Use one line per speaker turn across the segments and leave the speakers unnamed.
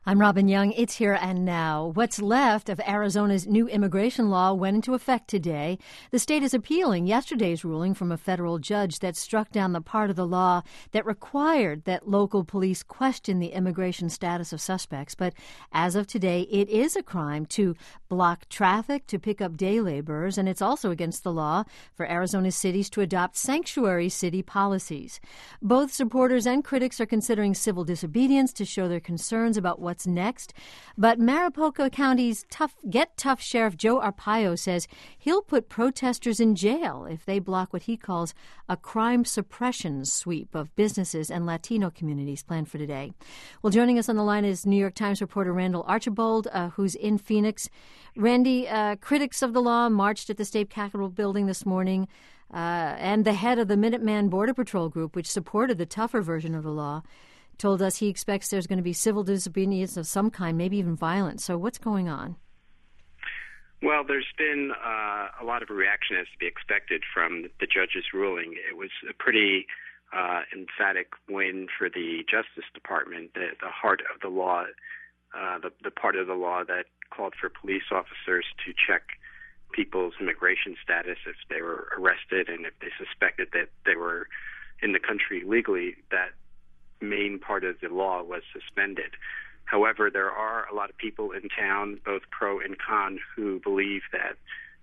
I'm Robin Young. It's Here and Now. What's left of Arizona's new immigration law went into effect today. The state is appealing yesterday's ruling from a federal judge that struck down the part of the law that required that local police question the immigration status of suspects. But as of today, it is a crime to block traffic, to pick up day laborers, and it's also against the law for Arizona cities to adopt sanctuary city policies. Both supporters and critics are considering civil disobedience to show their concerns about what's next. But Mariposa County's Get Tough Sheriff Joe Arpaio says he'll put protesters in jail if they block what he calls a crime suppression sweep of businesses and Latino communities planned for today. Well, joining us on the line is New York Times reporter Randall Archibald, who's in Phoenix. Randy, critics of the law marched at the state capitol building this morning, and the head of the Minuteman Border Patrol group, which supported the tougher version of the law, told us he expects there's going to be civil disobedience of some kind, maybe even violence. So what's going on?
Well, there's been a lot of reaction, as to be expected, from the judge's ruling. It was a pretty emphatic win for the Justice Department. The heart of the law, the part of the law that called for police officers to check people's immigration status if they were arrested and if they suspected that they were in the country legally, that main part of the law was suspended. However, there are a lot of people in town, both pro and con, who believe that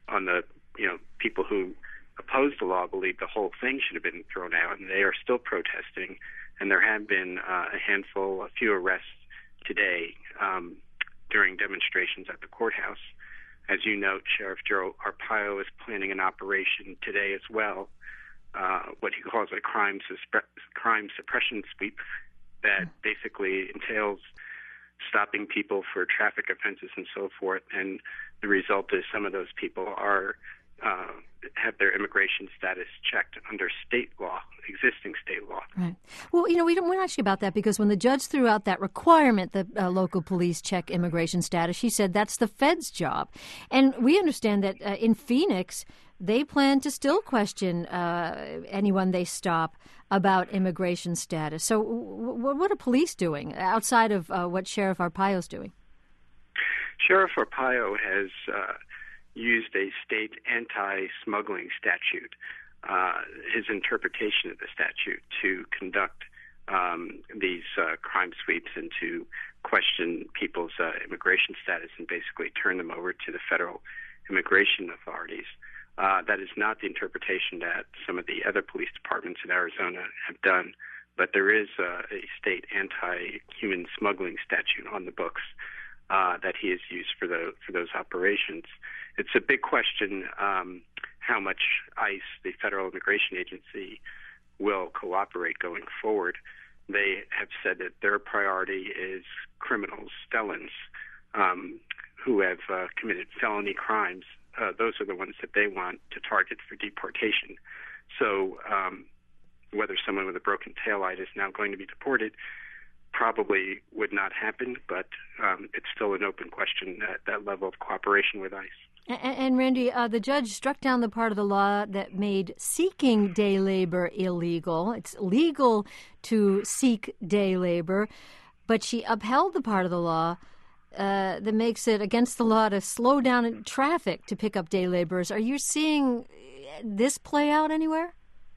people who oppose the law believe the whole thing should have been thrown out, and they are still protesting. And there have been a few arrests today during demonstrations at the courthouse. As you note, Sheriff Joe Arpaio is planning an operation today as well, what he calls a crime suppression sweep that basically entails stopping people for traffic offenses and so forth. And the result is some of those people have their immigration status checked under state law, existing state law.
Right. Well, we're asking about that because when the judge threw out that requirement that local police check immigration status, she said that's the Fed's job. And we understand that in Phoenix, they plan to still question anyone they stop about immigration status. So what are police doing outside of what Sheriff Arpaio's doing?
Sheriff Arpaio has used a state anti-smuggling statute, his interpretation of the statute, to conduct these crime sweeps and to question people's immigration status and basically turn them over to the federal immigration authorities. That is not the interpretation that some of the other police departments in Arizona have done, but there is a state anti-human smuggling statute on the books that he has used for those operations. It's a big question how much ICE, the Federal Immigration Agency, will cooperate going forward. They have said that their priority is criminals, felons, who have committed felony crimes. Those are the ones that they want to target for deportation. So whether someone with a broken taillight is now going to be deported probably would not happen, but it's still an open question, that level of cooperation with ICE.
And Randy, the judge struck down the part of the law that made seeking day labor illegal. It's legal to seek day labor, but she upheld the part of the law that makes it against the law to slow down traffic to pick up day laborers. Are you seeing this play out anywhere?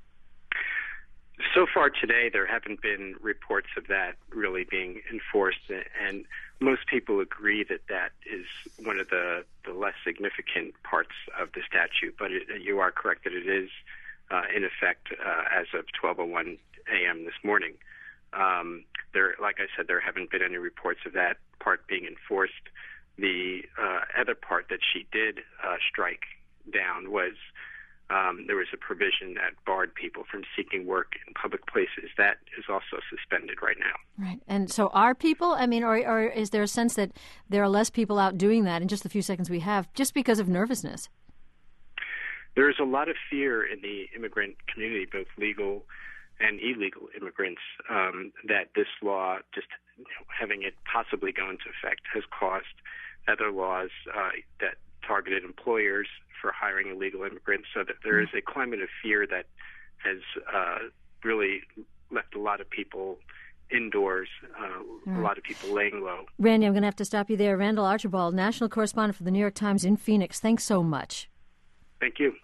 So far today, there haven't been reports of that really being enforced, and most people agree that that is one of the less significant parts of the statute. But you are correct that it is in effect as of 12:01 a.m. this morning. Like I said, there haven't been any reports of that part being enforced. The other part that she did strike down was there was a provision that barred people from seeking work in public places. That is also suspended right now.
Right. And so are people, or is there a sense that there are less people out doing that in just the few seconds we have just because of nervousness?
There is a lot of fear in the immigrant community, both legal and illegal immigrants, that this law, just having it possibly go into effect, has caused other laws that targeted employers for hiring illegal immigrants, so that there is a climate of fear that has really left a lot of people indoors, a lot of people laying low.
Randy, I'm going to have to stop you there. Randall Archibald, national correspondent for the New York Times in Phoenix. Thanks so much.
Thank you.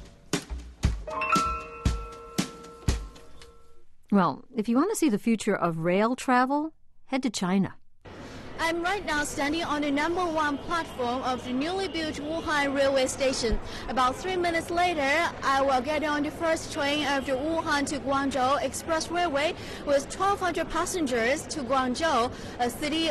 Well, if you want to see the future of rail travel, head to China.
I'm right now standing on the number 1 platform of the newly built Wuhan railway station. About 3 minutes later, I will get on the first train of the Wuhan to Guangzhou Express Railway with 1,200 passengers to Guangzhou, a city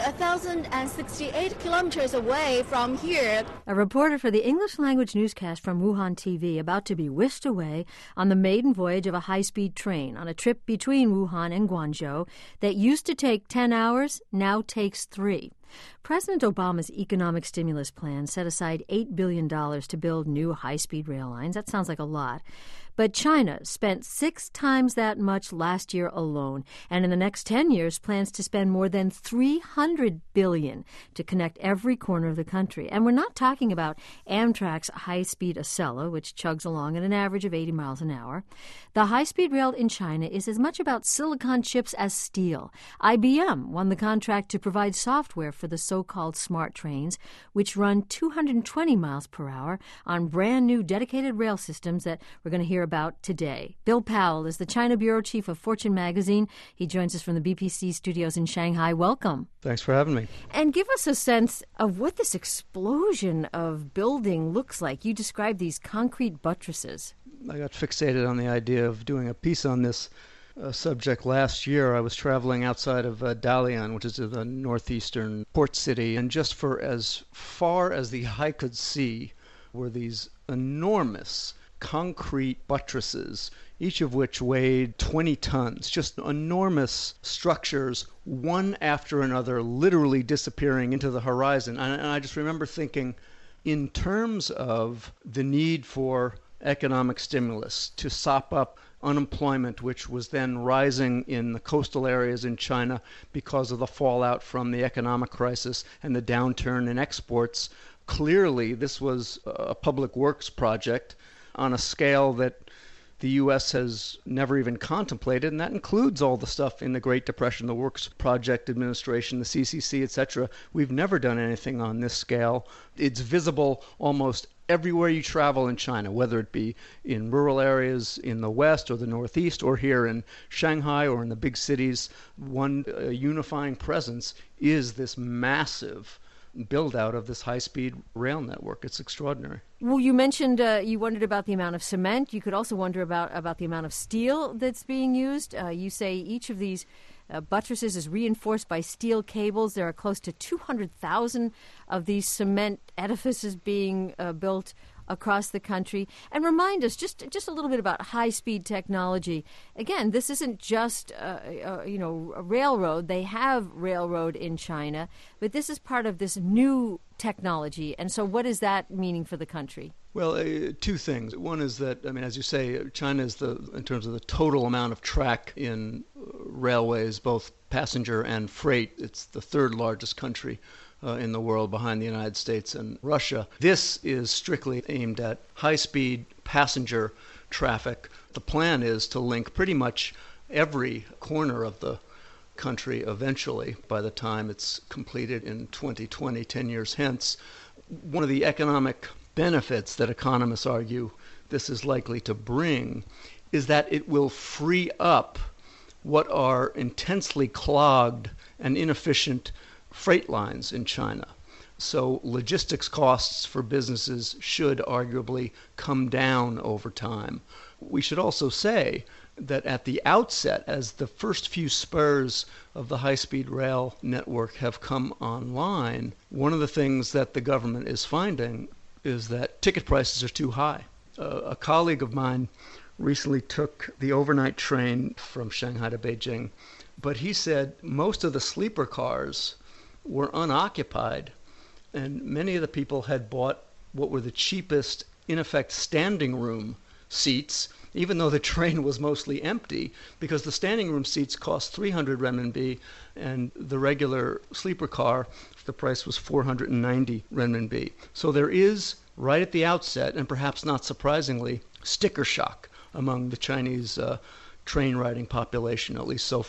1,068 kilometers away from here.
A reporter for the English language newscast from Wuhan TV about to be whisked away on the maiden voyage of a high-speed train on a trip between Wuhan and Guangzhou that used to take 10 hours, now takes 3. President Obama's economic stimulus plan set aside $8 billion to build new high-speed rail lines. That sounds like a lot. But China spent 6 times that much last year alone, and in the next 10 years plans to spend more than $300 billion to connect every corner of the country. And we're not talking about Amtrak's high-speed Acela, which chugs along at an average of 80 miles an hour. The high-speed rail in China is as much about silicon chips as steel. IBM won the contract to provide software for the so-called smart trains, which run 220 miles per hour on brand-new dedicated rail systems that we're going to hear about today. Bill Powell is the China bureau chief of Fortune magazine. He joins us from the BPC studios in Shanghai. Welcome.
Thanks for having me.
And give us a sense of what this explosion of building looks like. You described these concrete buttresses.
I got fixated on the idea of doing a piece on this subject last year. I was traveling outside of Dalian, which is a northeastern port city, and just for as far as the eye could see were these enormous concrete buttresses, each of which weighed 20 tons, just enormous structures, one after another, literally disappearing into the horizon. And I just remember thinking, in terms of the need for economic stimulus to sop up unemployment, which was then rising in the coastal areas in China because of the fallout from the economic crisis and the downturn in exports, clearly this was a public works project on a scale that the U.S. has never even contemplated, and that includes all the stuff in the Great Depression, the Works Project Administration, the CCC, etc. We've never done anything on this scale. It's visible almost everywhere you travel in China, whether it be in rural areas in the west or the northeast or here in Shanghai or in the big cities. One unifying presence is this massive build out of this high-speed rail network. It's extraordinary.
Well, you mentioned you wondered about the amount of cement. You could also wonder about the amount of steel that's being used. You say each of these buttresses is reinforced by steel cables. There are close to 200,000 of these cement edifices being built across the country. And remind us just a little bit about high-speed technology. Again, this isn't just a railroad. They have railroad in China, but this is part of this new technology. And so what is that meaning for the country?
Well, 2 things. One is that, as you say, China is in terms of the total amount of track in railways, both passenger and freight, it's the 3rd largest country in the world behind the United States and Russia. This is strictly aimed at high-speed passenger traffic. The plan is to link pretty much every corner of the country eventually by the time it's completed in 2020, 10 years hence. One of the economic benefits that economists argue this is likely to bring is that it will free up what are intensely clogged and inefficient freight lines in China. So logistics costs for businesses should arguably come down over time. We should also say that at the outset, as the first few spurs of the high-speed rail network have come online, one of the things that the government is finding is that ticket prices are too high. A colleague of mine recently took the overnight train from Shanghai to Beijing, but he said most of the sleeper cars were unoccupied, and many of the people had bought what were the cheapest, in effect, standing room seats, even though the train was mostly empty, because the standing room seats cost 300 renminbi, and the regular sleeper car, the price was 490 renminbi. So there is, right at the outset, and perhaps not surprisingly, sticker shock among the Chinese train riding population, at least so far.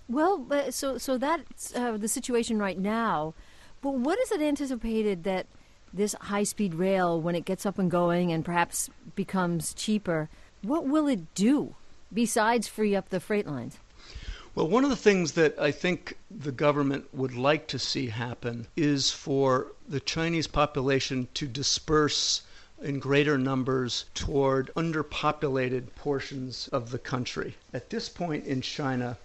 Well, so that's the situation right now. But what is it anticipated that this high-speed rail, when it gets up and going and perhaps becomes cheaper, what will it do besides free up the freight lines?
Well, one of the things that I think the government would like to see happen is for the Chinese population to disperse in greater numbers toward underpopulated portions of the country. At this point in China,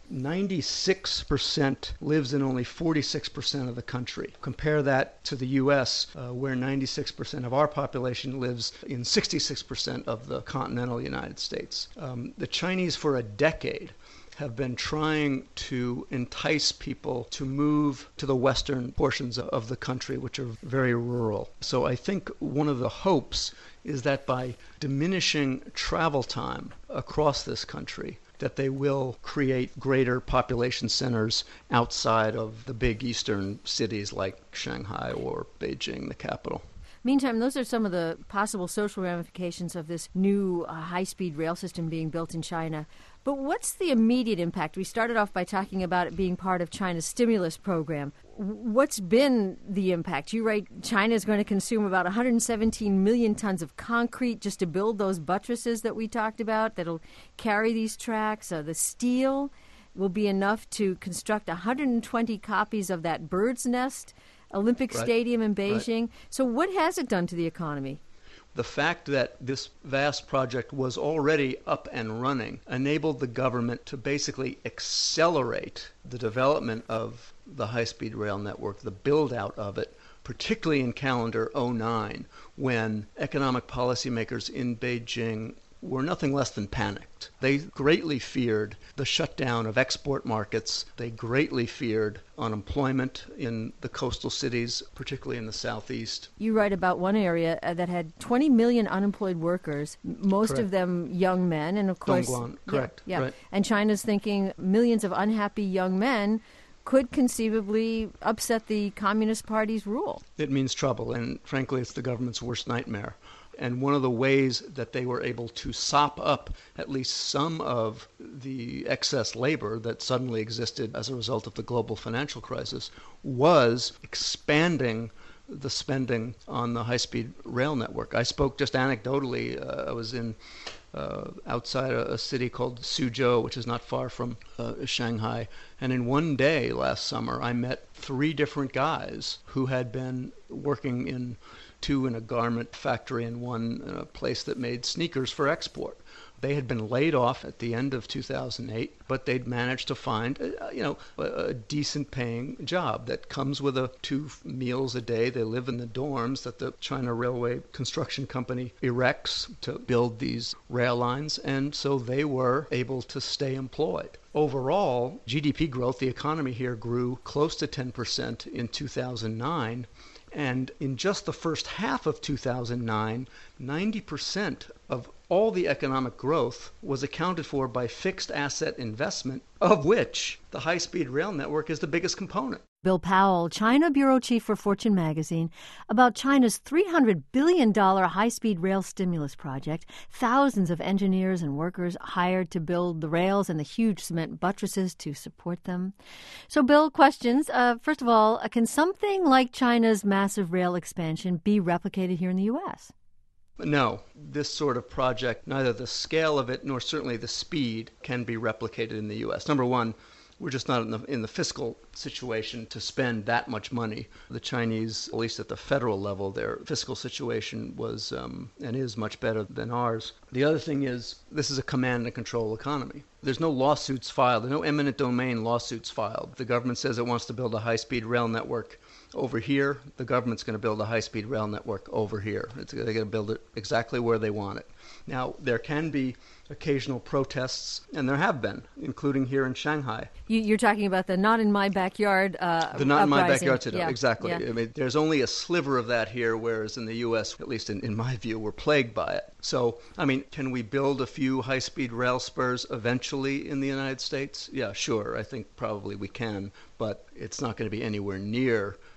96% lives in only 46% of the country. Compare that to the U.S., where 96% of our population lives in 66% of the continental United States. The Chinese, for a decade, have been trying to entice people to move to the western portions of the country, which are very rural. So I think one of the hopes is that by diminishing travel time across this country, that they will create greater population centers outside of the big eastern cities like Shanghai or Beijing, the capital.
Meantime, those are some of the possible social ramifications of this new high-speed rail system being built in China. But what's the immediate impact? We started off by talking about it being part of China's stimulus program. What's been the impact? You write China is going to consume about 117 million tons of concrete just to build those buttresses that we talked about that'll carry these tracks. The steel will be enough to construct 120 copies of that bird's nest Olympic Stadium in Beijing. Right. So what has it done to the economy?
The fact that this vast project was already up and running enabled the government to basically accelerate the development of the high-speed rail network, the build-out of it, particularly in calendar 2009, when economic policymakers in Beijing were nothing less than panicked. They greatly feared the shutdown of export markets. They greatly feared unemployment in the coastal cities, particularly in the southeast.
You write about one area that had 20 million unemployed workers, most of them young men, and of course...
Dongguan, correct.
Yeah.
Right.
And China's thinking millions of unhappy young men could conceivably upset the Communist Party's rule.
It means trouble, and frankly, it's the government's worst nightmare. And one of the ways that they were able to sop up at least some of the excess labor that suddenly existed as a result of the global financial crisis was expanding the spending on the high-speed rail network. I spoke just anecdotally. I was in outside a city called Suzhou, which is not far from Shanghai. And in one day last summer, I met 3 different guys who had been working in 2 in a garment factory and 1 in a place that made sneakers for export. They had been laid off at the end of 2008, but they'd managed to find, a decent paying job that comes with 2 meals a day. They live in the dorms that the China Railway Construction Company erects to build these rail lines, and so they were able to stay employed. Overall, GDP growth, the economy here grew close to 10% in 2009. And in just the first half of 2009, 90% of all the economic growth was accounted for by fixed asset investment, of which the high-speed rail network is the biggest component.
Bill Powell, China bureau chief for Fortune magazine, about China's $300 billion high-speed rail stimulus project, thousands of engineers and workers hired to build the rails and the huge cement buttresses to support them. So, Bill, questions. First of all, can something like China's massive rail expansion be replicated here in the U.S.?
No, this sort of project, neither the scale of it nor certainly the speed can be replicated in the U.S. Number one, we're just not in the fiscal situation to spend that much money. The Chinese, at least at the federal level, their fiscal situation was and is much better than ours. The other thing is, this is a command and control economy. There's no lawsuits filed. There's no eminent domain lawsuits filed. The government says it wants to build a high-speed rail network over here. The government's going to build a high-speed rail network over here. They're going to build it exactly where they want it. Now, there can be occasional protests, and there have been, including here in Shanghai.
You're talking about the not in my backyard
the not in my backyard today,
yeah.
Exactly.
Yeah.
I mean, there's only a sliver of that here, whereas in the U.S., at least in my view, we're plagued by it. So, I mean, can we build a few high-speed rail spurs eventually in the United States? Yeah, sure. I think probably we can, but it's not going to be anywhere near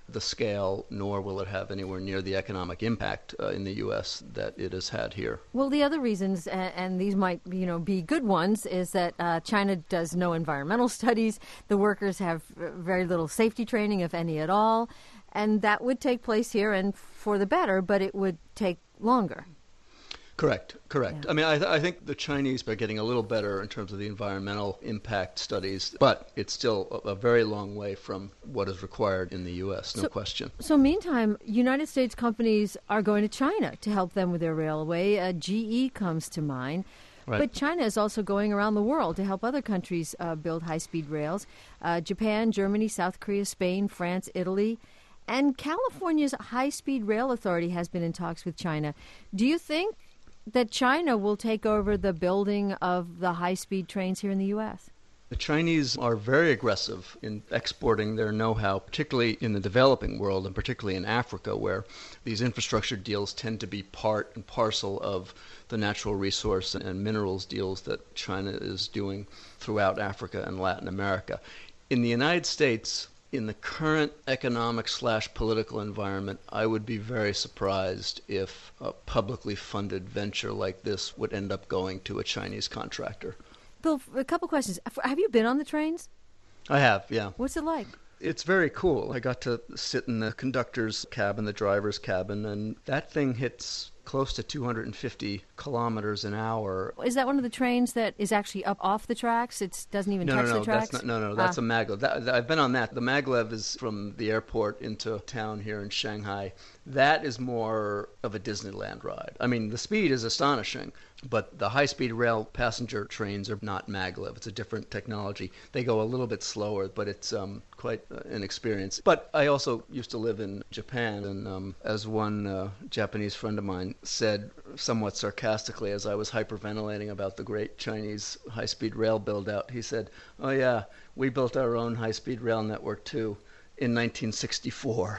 the scale, nor will it have anywhere near the economic impact in the U.S. that it has had here.
Well, the other reasons, and these might be good ones, is that China does no environmental studies. The workers have very little safety training, if any at all, and that would take place here and for the better, but it would take longer.
Correct.
Yeah.
I mean, I think the Chinese are getting a little better in terms of the environmental impact studies, but it's still a very long way from what is required in the U.S., no question.
So meantime, United States companies are going to China to help them with their railway. GE comes to mind.
Right.
But China is also going around the world to help other countries build high-speed rails. Japan, Germany, South Korea, Spain, France, Italy. And California's high-speed rail authority has been in talks with China. Do you think that China will take over the building of the high-speed trains here in the U.S.?
The Chinese are very aggressive in exporting their know-how, particularly in the developing world and particularly in Africa, where these infrastructure deals tend to be part and parcel of the natural resource and minerals deals that China is doing throughout Africa and Latin America. In the United States, in the current economic/political environment, I would be very surprised if a publicly funded venture like this would end up going to a Chinese contractor.
Bill, a couple questions. Have you been on the trains?
I have, yeah.
What's it like?
It's very cool. I got to sit in the conductor's cabin, the driver's cabin, and that thing hits close to 250 kilometers an hour.
Is that one of the trains that is actually up off the tracks? It doesn't even touch the tracks?
That's a maglev. I've been on that. The maglev is from the airport into town here in Shanghai. That is more of a Disneyland ride. I mean, the speed is astonishing, but the high-speed rail passenger trains are not maglev. It's a different technology. They go a little bit slower, but it's quite an experience. But I also used to live in Japan, and as one Japanese friend of mine said somewhat sarcastically as I was hyperventilating about the great Chinese high-speed rail build-out, he said, "Oh yeah, we built our own high-speed rail network too in 1964.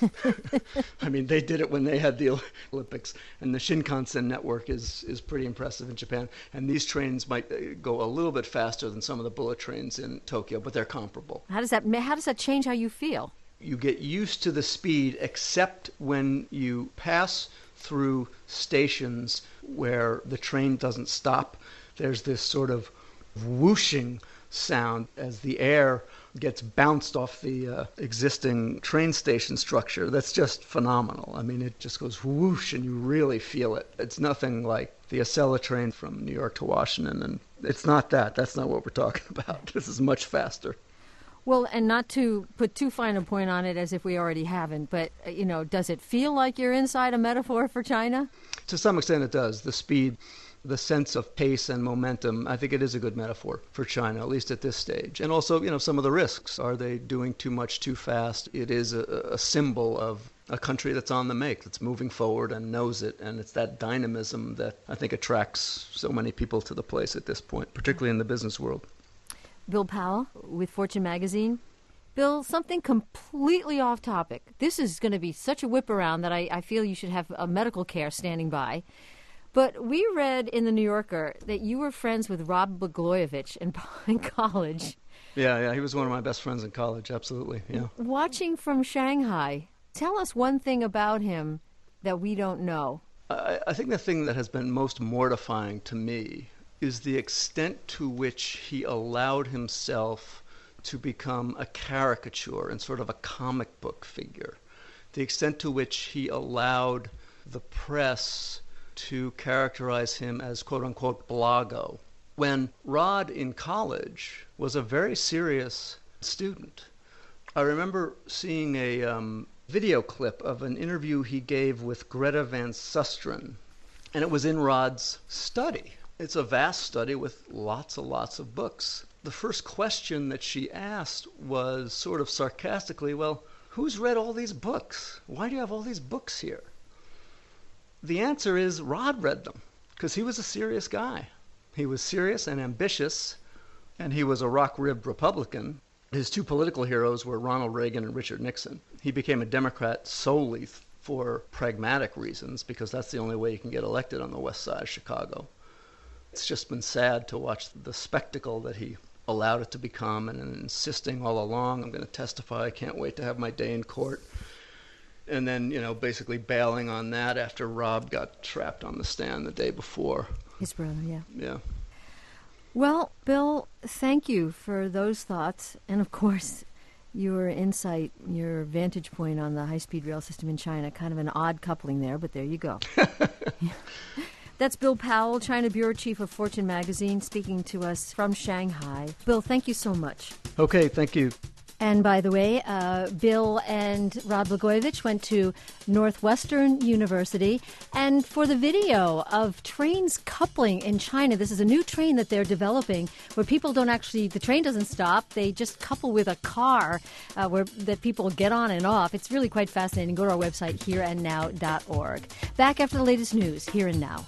I mean, they did it when they had the Olympics, and the Shinkansen network is pretty impressive in Japan. And these trains might go a little bit faster than some of the bullet trains in Tokyo, but they're comparable.
How does that change how you feel?
You get used to the speed, except when you pass through stations where the train doesn't stop. There's this sort of whooshing sound as the air gets bounced off the existing train station structure. That's just phenomenal. I mean, it just goes whoosh and you really feel it. It's nothing like the Acela train from New York to Washington, and it's not that. That's not what we're talking about. This is much faster.
Well, and not to put too fine a point on it as if we already haven't, but, does it feel like you're inside a metaphor for China?
To some extent it does. The speed, the sense of pace and momentum, I think it is a good metaphor for China, at least at this stage. And also, some of the risks. Are they doing too much too fast? It is a symbol of a country that's on the make, that's moving forward and knows it. And it's that dynamism that I think attracts so many people to the place at this point, particularly in the business world.
Bill Powell with Fortune Magazine. Bill, something completely off topic. This is going to be such a whip around that I feel you should have a medical care standing by. But we read in the New Yorker that you were friends with Rod Blagojevich in college.
Yeah, he was one of my best friends in college, absolutely, yeah.
Watching from Shanghai, tell us one thing about him that we don't know.
I think the thing that has been most mortifying to me is the extent to which he allowed himself to become a caricature and sort of a comic book figure. The extent to which he allowed the press to characterize him as quote-unquote blago, when Rod in college was a very serious student. I remember seeing a video clip of an interview he gave with Greta Van Susteren, and it was in Rod's study. It's a vast study with lots and lots of books. The first question that she asked was sort of sarcastically, well, who's read all these books? Why do you have all these books here? The answer is Rod read them, because he was a serious guy. He was serious and ambitious, and he was a rock-ribbed Republican. His two political heroes were Ronald Reagan and Richard Nixon. He became a Democrat solely for pragmatic reasons, because that's the only way you can get elected on the west side of Chicago. It's just been sad to watch the spectacle that he allowed it to become, and insisting all along, I'm going to testify, I can't wait to have my day in court. And then, basically bailing on that after Rob got trapped on the stand the day before.
His brother, yeah.
Yeah.
Well, Bill, thank you for those thoughts. And, of course, your insight, your vantage point on the high-speed rail system in China. Kind of an odd coupling there, but there you go. That's Bill Powell, China Bureau Chief of Fortune Magazine, speaking to us from Shanghai. Bill, thank you so much.
Okay, thank you.
And by the way, Bill and Rob Blagojevich went to Northwestern University. And for the video of trains coupling in China, this is a new train that they're developing where people don't actually, the train doesn't stop. They just couple with a car that people get on and off. It's really quite fascinating. Go to our website, hereandnow.org. Back after the latest news, Here and Now.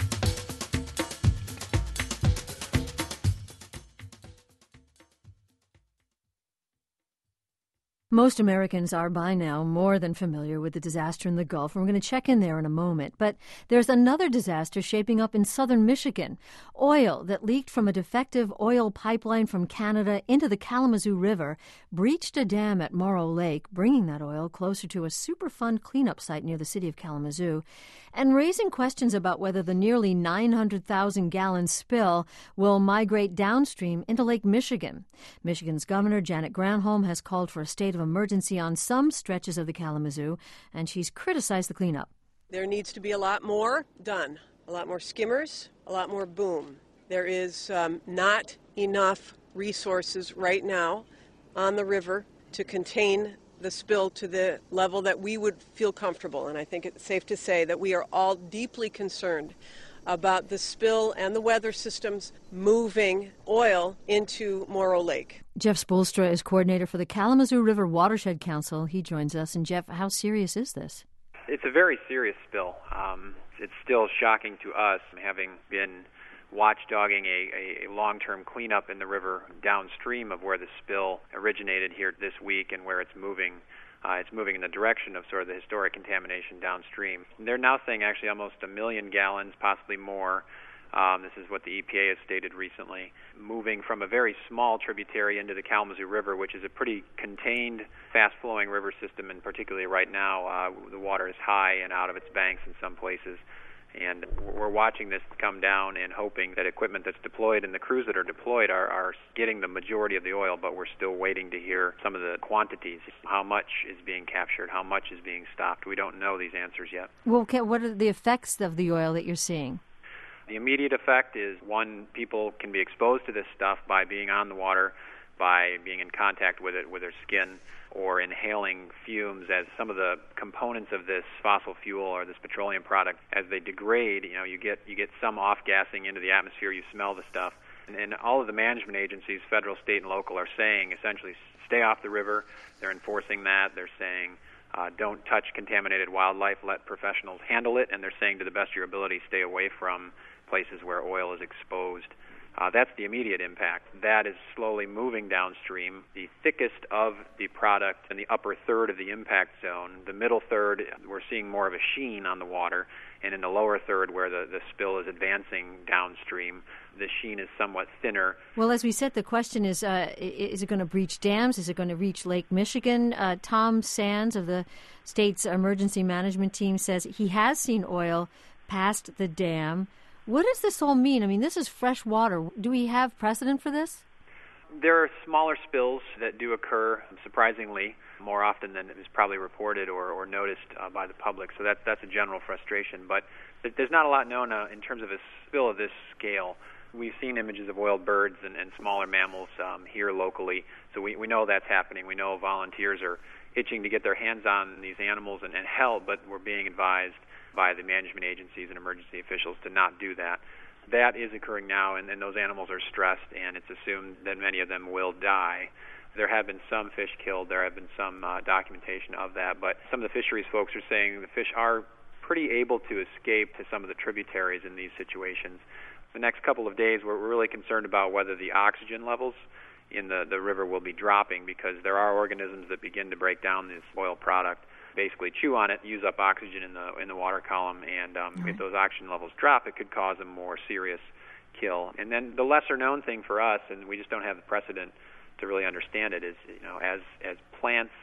Most Americans are by now more than familiar with the disaster in the Gulf, and we're going to check in there in a moment. But there's another disaster shaping up in southern Michigan. Oil that leaked from a defective oil pipeline from Canada into the Kalamazoo River breached a dam at Morrow Lake, bringing that oil closer to a Superfund cleanup site near the city of Kalamazoo, and raising questions about whether the nearly 900,000-gallon spill will migrate downstream into Lake Michigan. Michigan's Governor Janet Granholm has called for a state of emergency on some stretches of the Kalamazoo, and she's criticized the cleanup.
There needs to be a lot more done, a lot more skimmers, a lot more boom. There is not enough resources right now on the river to contain the spill to the level that we would feel comfortable. And I think it's safe to say that we are all deeply concerned about the spill and the weather systems moving oil into Morrow Lake.
Jeff Spoelstra is coordinator for the Kalamazoo River Watershed Council. He joins us. And Jeff, how serious is this?
It's a very serious spill. It's still shocking to us, having been watchdogging a long-term cleanup in the river downstream of where the spill originated here this week and where it's moving. It's moving in the direction of sort of the historic contamination downstream. They're now saying actually almost 1 million gallons, possibly more. This is what the EPA has stated recently, moving from a very small tributary into the Kalamazoo River, which is a pretty contained, fast-flowing river system, and particularly right now the water is high and out of its banks in some places. And we're watching this come down and hoping that equipment that's deployed and the crews that are deployed are getting the majority of the oil, but we're still waiting to hear some of the quantities. How much is being captured? How much is being stopped? We don't know these answers yet.
Well, what are the effects of the oil that you're seeing?
The immediate effect is, one, people can be exposed to this stuff by being on the water, by being in contact with it with their skin, or inhaling fumes, as some of the components of this fossil fuel or this petroleum product, as they degrade, you get some off-gassing into the atmosphere, you smell the stuff. And all of the management agencies, federal, state, and local, are saying essentially stay off the river. They're enforcing that. They're saying don't touch contaminated wildlife, let professionals handle it, and they're saying to the best of your ability stay away from places where oil is exposed. That's the immediate impact. That is slowly moving downstream. The thickest of the product in the upper third of the impact zone, the middle third, we're seeing more of a sheen on the water, and in the lower third where the spill is advancing downstream, the sheen is somewhat thinner.
Well, as we said, the question is it going to breach dams? Is it going to reach Lake Michigan? Tom Sands of the state's emergency management team says he has seen oil past the dam. What does this all mean? I mean, this is fresh water. Do we have precedent for this?
There are smaller spills that do occur, surprisingly, more often than is probably reported or noticed by the public. So that's a general frustration. But there's not a lot known in terms of a spill of this scale. We've seen images of oiled birds and smaller mammals here locally, so we know that's happening. We know volunteers are itching to get their hands on these animals and help, but we're being advised by the management agencies and emergency officials to not do that. That is occurring now, and those animals are stressed, and it's assumed that many of them will die. There have been some fish killed. There have been some documentation of that, but some of the fisheries folks are saying the fish are pretty able to escape to some of the tributaries in these situations. The next couple of days, we're really concerned about whether the oxygen levels in the river will be dropping, because there are organisms that begin to break down this oil product, basically chew on it, use up oxygen in the water column, and if those oxygen levels drop, it could cause a more serious kill. And then the lesser-known thing for us, and we just don't have the precedent to really understand it, is as plants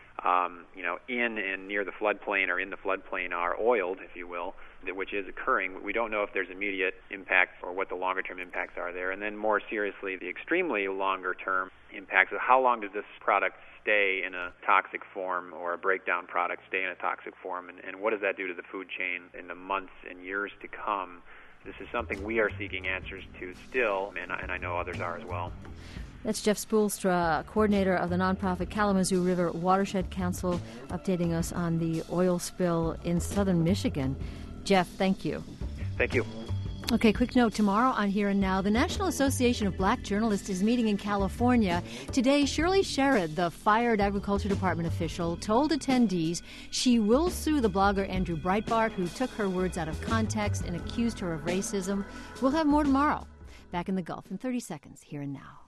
in and near the floodplain or in the floodplain are oiled, if you will, which is occurring, we don't know if there's immediate impacts or what the longer-term impacts are there. And then more seriously, the extremely longer-term impacts of how long does this product stay in a toxic form, or a breakdown product stay in a toxic form, and what does that do to the food chain in the months and years to come? This is something we are seeking answers to still, and I know others are as well.
That's Jeff Spoolstra, coordinator of the nonprofit Kalamazoo River Watershed Council, updating us on the oil spill in southern Michigan. Jeff, thank you.
Thank you.
Okay, quick note. Tomorrow on Here and Now, the National Association of Black Journalists is meeting in California. Today, Shirley Sherrod, the fired Agriculture Department official, told attendees she will sue the blogger Andrew Breitbart, who took her words out of context and accused her of racism. We'll have more tomorrow. Back in the Gulf in 30 seconds. Here and Now.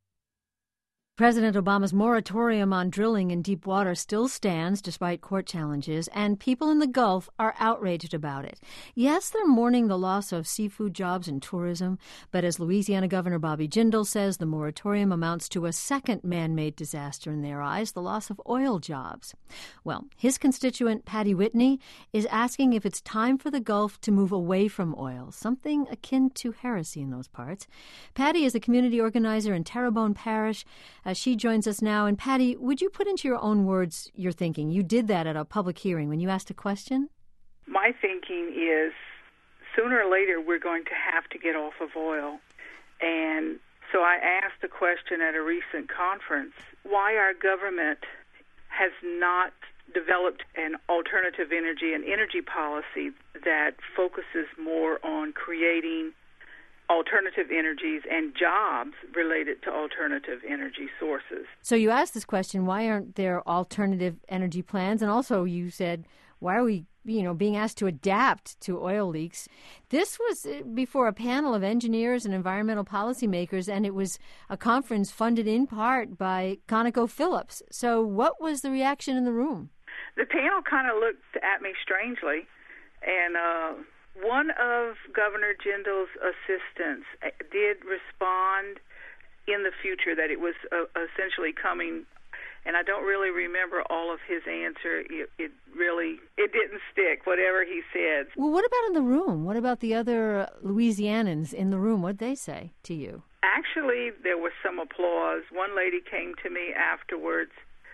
President Obama's moratorium on drilling in deep water still stands despite court challenges, and people in the Gulf are outraged about it. Yes, they're mourning the loss of seafood jobs and tourism, but as Louisiana Governor Bobby Jindal says, the moratorium amounts to a second man-made disaster in their eyes, the loss of oil jobs. Well, his constituent, Patty Whitney, is asking if it's time for the Gulf to move away from oil, something akin to heresy in those parts. Patty is a community organizer in Terrebonne Parish. She joins us now. And Patty, would you put into your own words your thinking? You did that at a public hearing when you asked a question.
My thinking is sooner or later we're going to have to get off of oil. And so I asked the question at a recent conference, why our government has not developed an alternative energy and energy policy that focuses more on creating alternative energies and jobs related to alternative energy sources.
So you asked this question, why aren't there alternative energy plans? And also you said, why are we, being asked to adapt to oil leaks? This was before a panel of engineers and environmental policymakers, and it was a conference funded in part by ConocoPhillips. So what was the reaction in the room?
The panel kind of looked at me strangely, and one of Governor Jindal's assistants did respond in the future that it was essentially coming, and I don't really remember all of his answer. It didn't stick, whatever he said.
Well, what about in the room? What about the other Louisianans in the room? What did they say to you?
Actually, there was some applause. One lady came to me afterwards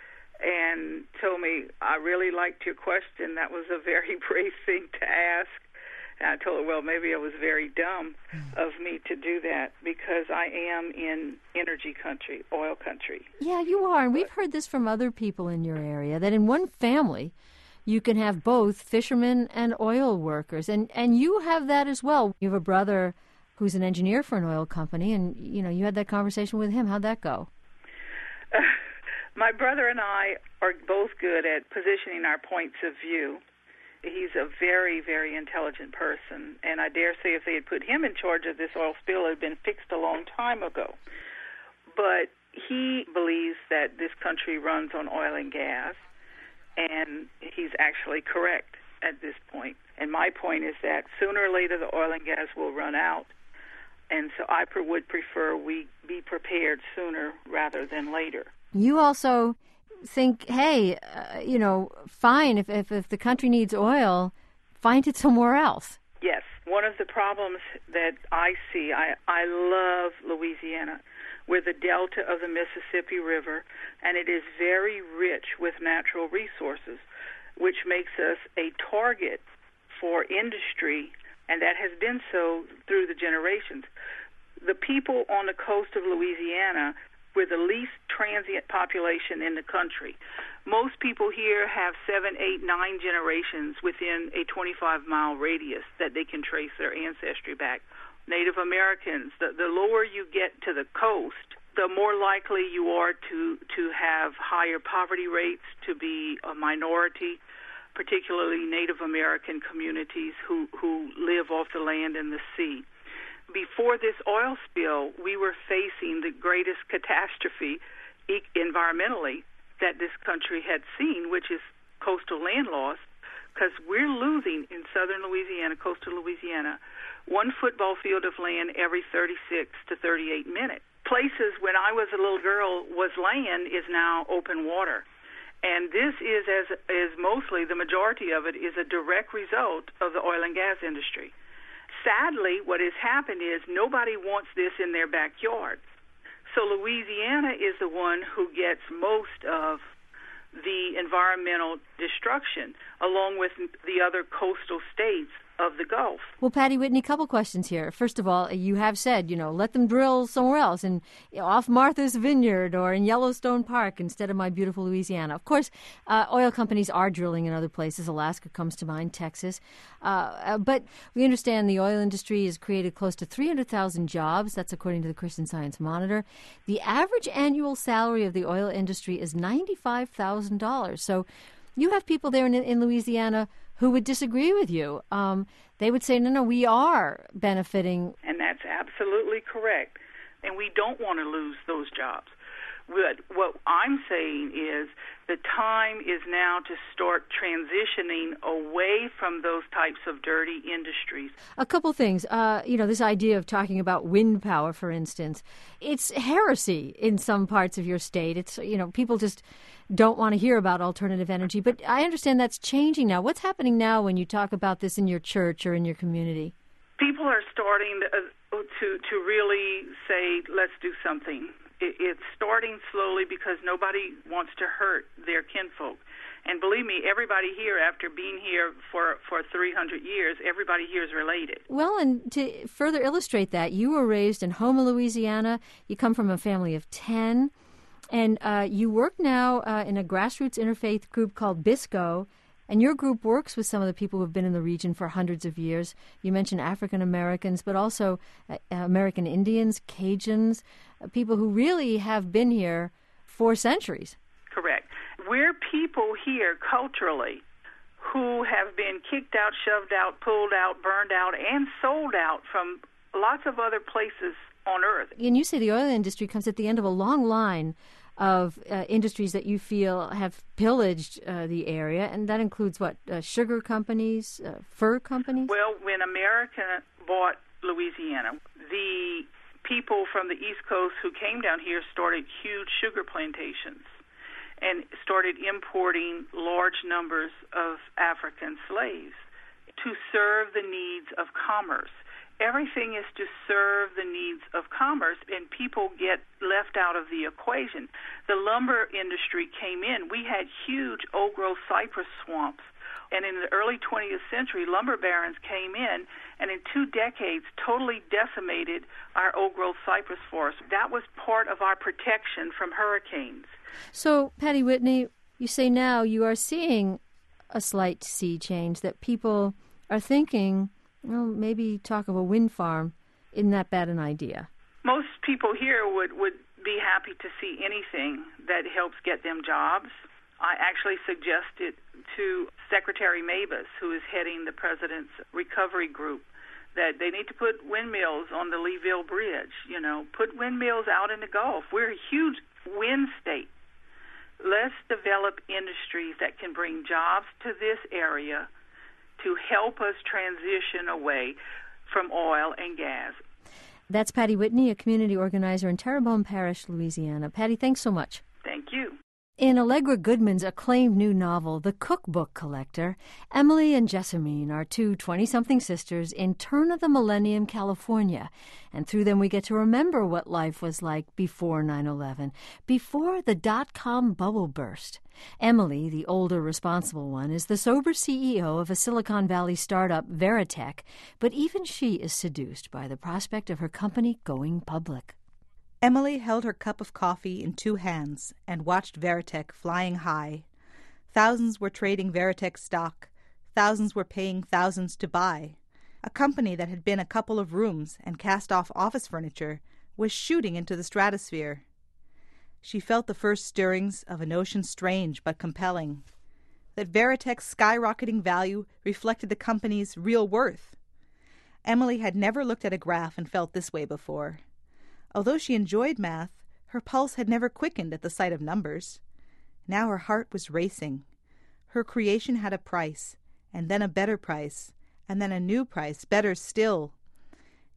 and told me, I really liked your question. That was a very brave thing to ask. And I told her, well, maybe it was very dumb of me to do that because I am in energy country, oil country.
Yeah, you are. And we've heard this from other people in your area, that in one family you can have both fishermen and oil workers. And you have that as well. You have a brother who's an engineer for an oil company, and, you had that conversation with him. How'd that go?
My brother and I are both good at positioning our points of view. He's a very, very intelligent person, and I dare say if they had put him in charge of this oil spill, it had been fixed a long time ago. But he believes that this country runs on oil and gas, and he's actually correct at this point. And my point is that sooner or later the oil and gas will run out, and so I would prefer we be prepared sooner rather than later.
You also think, hey, fine, if the country needs oil, find it somewhere else.
Yes. One of the problems that I see, I love Louisiana. We're the delta of the Mississippi River, and it is very rich with natural resources, which makes us a target for industry, and that has been so through the generations. The people on the coast of Louisiana, we're the least transient population in the country. Most people here have 7, 8, 9 generations within a 25-mile radius that they can trace their ancestry back. Native Americans, the lower you get to the coast, the more likely you are to have higher poverty rates, to be a minority, particularly Native American communities who live off the land and the sea. Before this oil spill, we were facing the greatest catastrophe environmentally that this country had seen, which is coastal land loss, because we're losing in southern Louisiana, coastal Louisiana, one football field of land every 36 to 38 minutes. Places when I was a little girl was land is now open water. And this is mostly, the majority of it is a direct result of the oil and gas industry. Sadly, what has happened is nobody wants this in their backyard. So Louisiana is the one who gets most of the environmental destruction, along with the other coastal states of the Gulf.
Well, Patty Whitney, a couple questions here. First of all, you have said, let them drill somewhere else, and off Martha's Vineyard or in Yellowstone Park instead of my beautiful Louisiana. Of course, oil companies are drilling in other places. Alaska comes to mind, Texas. But we understand the oil industry has created close to 300,000 jobs. That's according to the Christian Science Monitor. The average annual salary of the oil industry is $95,000. So you have people there in Louisiana who would disagree with you. They would say, no, we are benefiting.
And that's absolutely correct. And we don't want to lose those jobs. But what I'm saying is the time is now to start transitioning away from those types of dirty industries.
A couple things. This idea of talking about wind power, for instance, it's heresy in some parts of your state. It's, people just don't want to hear about alternative energy. But I understand that's changing now. What's happening now when you talk about this in your church or in your community?
People are starting to really say, let's do something. It's starting slowly because nobody wants to hurt their kinfolk. And believe me, everybody here, after being here for 300 years, everybody here is related.
Well, and to further illustrate that, you were raised in Houma, Louisiana. You come from a family of 10. And you work now in a grassroots interfaith group called BISCO. And your group works with some of the people who have been in the region for hundreds of years. You mentioned African Americans, but also American Indians, Cajuns, people who really have been here for centuries.
Correct. We're people here culturally who have been kicked out, shoved out, pulled out, burned out, and sold out from lots of other places on Earth.
And you say the oil industry comes at the end of a long line of industries that you feel have pillaged the area, and that includes what, sugar companies, fur companies?
Well, when America bought Louisiana, the people from the East Coast who came down here started huge sugar plantations and started importing large numbers of African slaves to serve the needs of commerce. Everything is to serve the needs of commerce, and people get left out of the equation. The lumber industry came in. We had huge old-growth cypress swamps, and in the early 20th century, lumber barons came in, and in 2 decades totally decimated our old-growth cypress forest. That was part of our protection from hurricanes.
So, Patty Whitney, you say now you are seeing a slight sea change, that people are thinking, well, maybe talk of a wind farm isn't that bad an idea.
Most people here would be happy to see anything that helps get them jobs. I actually suggested to Secretary Mavis, who is heading the President's recovery group, that they need to put windmills on the Leeville Bridge, put windmills out in the Gulf. We're a huge wind state. Let's develop industries that can bring jobs to this area to help us transition away from oil and gas.
That's Patty Whitney, a community organizer in Terrebonne Parish, Louisiana. Patty, thanks so much.
Thank you.
In Allegra Goodman's acclaimed new novel, The Cookbook Collector, Emily and Jessamine are 2 20-something sisters in turn-of-the-millennium California. And through them we get to remember what life was like before 9/11, before the dot-com bubble burst. Emily, the older responsible one, is the sober CEO of a Silicon Valley startup, Veritech, but even she is seduced by the prospect of her company going public.
Emily held her cup of coffee in 2 hands and watched Veritech flying high. Thousands were trading Veritech stock. Thousands were paying thousands to buy. A company that had been a couple of rooms and cast-off office furniture was shooting into the stratosphere. She felt the first stirrings of a notion strange but compelling, that Veritech's skyrocketing value reflected the company's real worth. Emily had never looked at a graph and felt this way before. Although she enjoyed math, her pulse had never quickened at the sight of numbers. Now her heart was racing. Her creation had a price, and then a better price, and then a new price, better still.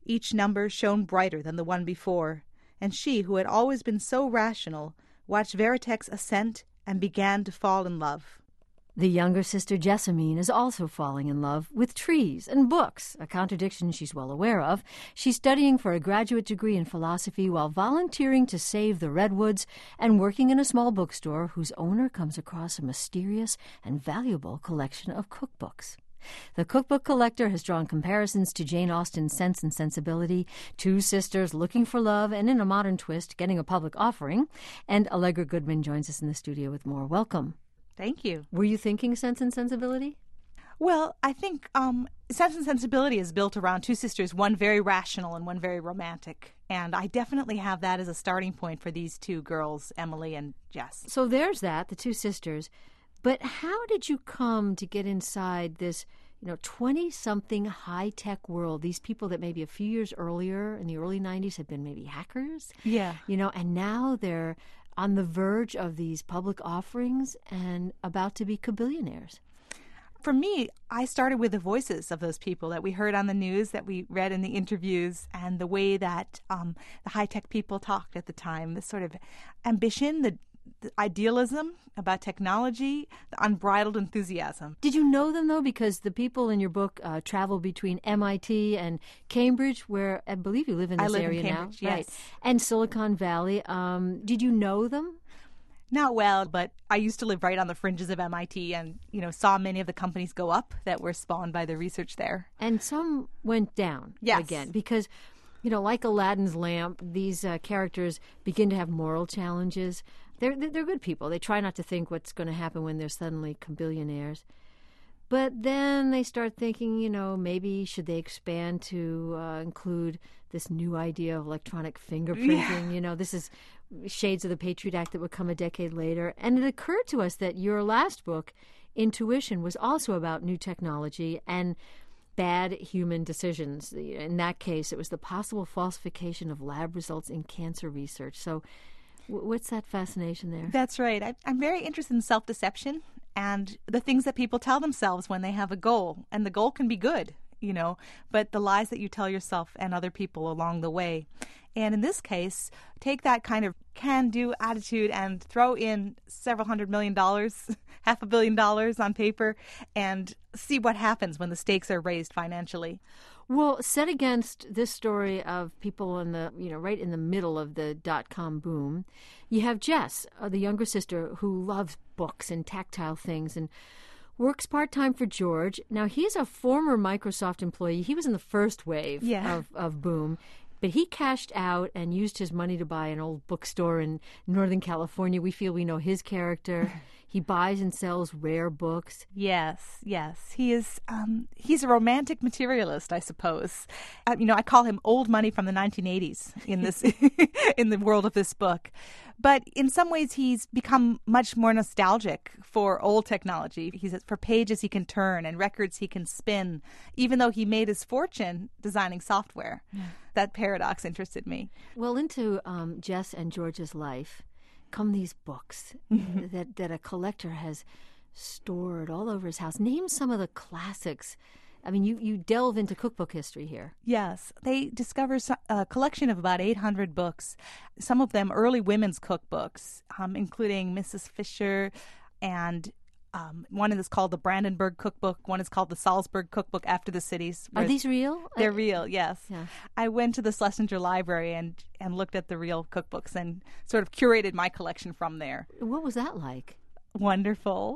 Each number shone brighter than the one before, and she, who had always been so rational, watched Veritek's ascent and began to fall in love.
The younger sister, Jessamine, is also falling in love with trees and books, a contradiction she's well aware of. She's studying for a graduate degree in philosophy while volunteering to save the redwoods and working in a small bookstore whose owner comes across a mysterious and valuable collection of cookbooks. The cookbook collector has drawn comparisons to Jane Austen's Sense and Sensibility, two sisters looking for love and, in a modern twist, getting a public offering. And Allegra Goodman joins us in the studio with more. Welcome.
Thank you.
Were you thinking Sense and Sensibility?
Well, I think Sense and Sensibility is built around two sisters, one very rational and one very romantic. And I definitely have that as a starting point for these two girls, Emily and Jess.
So there's that, the two sisters. But how did you come to get inside this, 20-something high-tech world? These people that maybe a few years earlier, in the early 90s, had been maybe hackers.
Yeah.
And now they're on the verge of these public offerings and about to be kabillionaires.
For me, I started with the voices of those people that we heard on the news, that we read in the interviews, and the way that the high-tech people talked at the time, the sort of ambition, the idealism about technology, the unbridled enthusiasm.
Did you know them, though? Because the people in your book travel between MIT and Cambridge, where I believe you live in this area
in Cambridge,
now.
Yes.
Right. And Silicon Valley. Did you know them?
Not well, but I used to live right on the fringes of MIT and, saw many of the companies go up that were spawned by the research there.
And some went down again because, like Aladdin's lamp, these characters begin to have moral challenges. They're good people. They try not to think what's going to happen when they're suddenly billionaires. But then they start thinking, maybe should they expand to include this new idea of electronic fingerprinting? Yeah. This is shades of the Patriot Act that would come a decade later. And it occurred to us that your last book, Intuition, was also about new technology and bad human decisions. In that case, it was the possible falsification of lab results in cancer research. So what's that fascination there?
That's right. I'm very interested in self-deception and the things that people tell themselves when they have a goal. And the goal can be good, but the lies that you tell yourself and other people along the way. And in this case, take that kind of can-do attitude and throw in several $100 million, $500 million on paper, and see what happens when the stakes are raised financially.
Well, set against this story of people in the, right in the middle of the dot-com boom, you have Jess, the younger sister, who loves books and tactile things and works part-time for George. Now, he's a former Microsoft employee. He was in the first wave of boom. But he cashed out and used his money to buy an old bookstore in Northern California. We feel we know his character. He buys and sells rare books.
Yes. He is. He's a romantic materialist, I suppose. I call him old money from the 1980s in this in the world of this book. But in some ways, he's become much more nostalgic for old technology. He's for pages he can turn and records he can spin, even though he made his fortune designing software. Yeah. That paradox interested me.
Well, into Jess and George's life come these books that a collector has stored all over his house. Name some of the classics. I mean, you delve into cookbook history here.
Yes. They discover a collection of about 800 books, some of them early women's cookbooks, including Mrs. Fisher, and one is called the Brandenburg Cookbook. One is called the Salzburg Cookbook, after the cities.
Are these real?
They're real, yes.
Yeah.
I went to the Schlesinger Library and looked at the real cookbooks and sort of curated my collection from there.
What was that like?
Wonderful.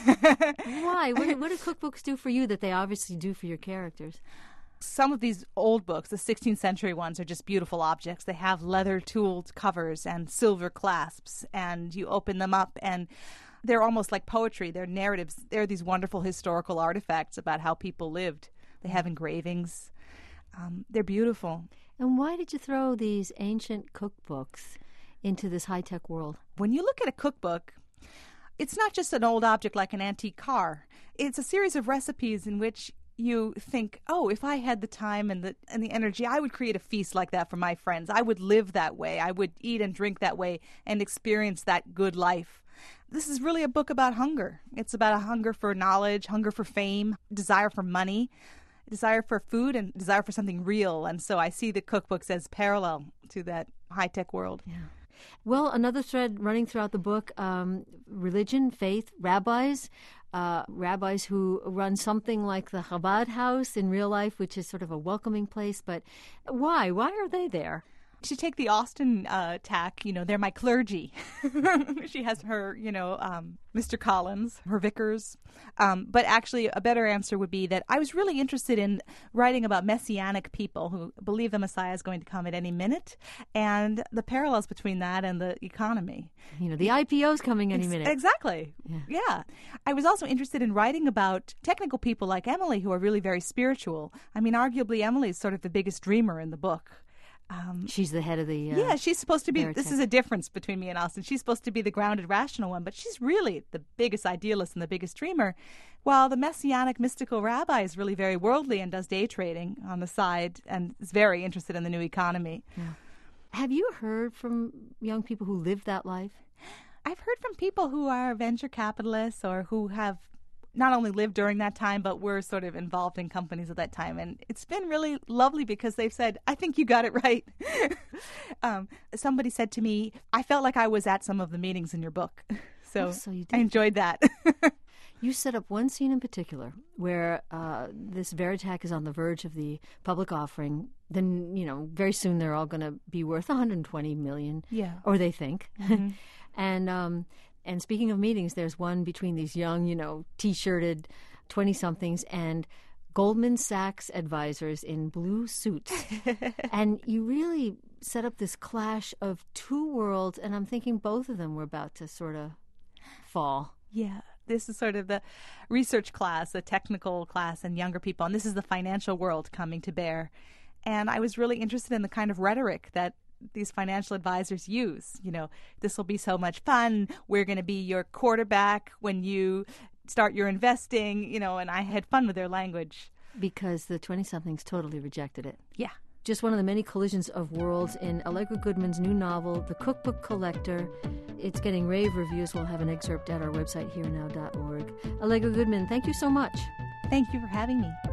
Why? What do cookbooks do for you that they obviously do for your characters?
Some of these old books, the 16th century ones, are just beautiful objects. They have leather-tooled covers and silver clasps, and you open them up, and they're almost like poetry. They're narratives. They're these wonderful historical artifacts about how people lived. They have engravings. They're beautiful.
And why did you throw these ancient cookbooks into this high-tech world?
When you look at a cookbook, it's not just an old object like an antique car. It's a series of recipes in which you think, oh, if I had the time and the energy, I would create a feast like that for my friends. I would live that way. I would eat and drink that way and experience that good life. This is really a book about hunger. It's about a hunger for knowledge, hunger for fame, desire for money. desire for food and desire for something real. And so I see the cookbooks as parallel to that high-tech world.
Yeah. Well, another thread running throughout the book, religion, faith, rabbis who run something like the Chabad House in real life, which is sort of a welcoming place. But why? Why are they there?
To take the Austen tack, they're my clergy. She has her, Mr. Collins, her vicars. But actually, a better answer would be that I was really interested in writing about messianic people who believe the Messiah is going to come at any minute, and the parallels between that and the economy.
The IPO's coming any minute.
Exactly. Yeah. I was also interested in writing about technical people like Emily who are really very spiritual. I mean, arguably, Emily is sort of the biggest dreamer in the book.
She's the head of the
yeah, she's supposed to be,
Veritech.
This is a difference between me and Austen. She's supposed to be the grounded, rational one, but she's really the biggest idealist and the biggest dreamer, while the messianic, mystical rabbi is really very worldly and does day trading on the side and is very interested in the new economy.
Yeah. Have you heard from young people who live that life?
I've heard from people who are venture capitalists or who have not only lived during that time, but were sort of involved in companies at that time. And it's been really lovely because they've said, I think you got it right. Somebody said to me, I felt like I was at some of the meetings in your book. So
you did.
I enjoyed that.
You set up one scene in particular where this Veritech is on the verge of the public offering. Then, very soon they're all going to be worth $120 million.
Yeah.
Or they think.
Mm-hmm.
And speaking of meetings, there's one between these young, T-shirted 20-somethings and Goldman Sachs advisors in blue suits. And you really set up this clash of two worlds, and I'm thinking both of them were about to sort of fall.
Yeah. This is sort of the research class, the technical class, and younger people. And this is the financial world coming to bear. And I was really interested in the kind of rhetoric that these financial advisors use. This will be so much fun. We're going to be your quarterback when you start your investing, and I had fun with their language.
Because the 20-somethings totally rejected it.
Yeah.
Just one of the many collisions of worlds in Allegra Goodman's new novel, The Cookbook Collector. It's getting rave reviews. We'll have an excerpt at our website, herenow.org. Allegra Goodman, thank you so much.
Thank you for having me.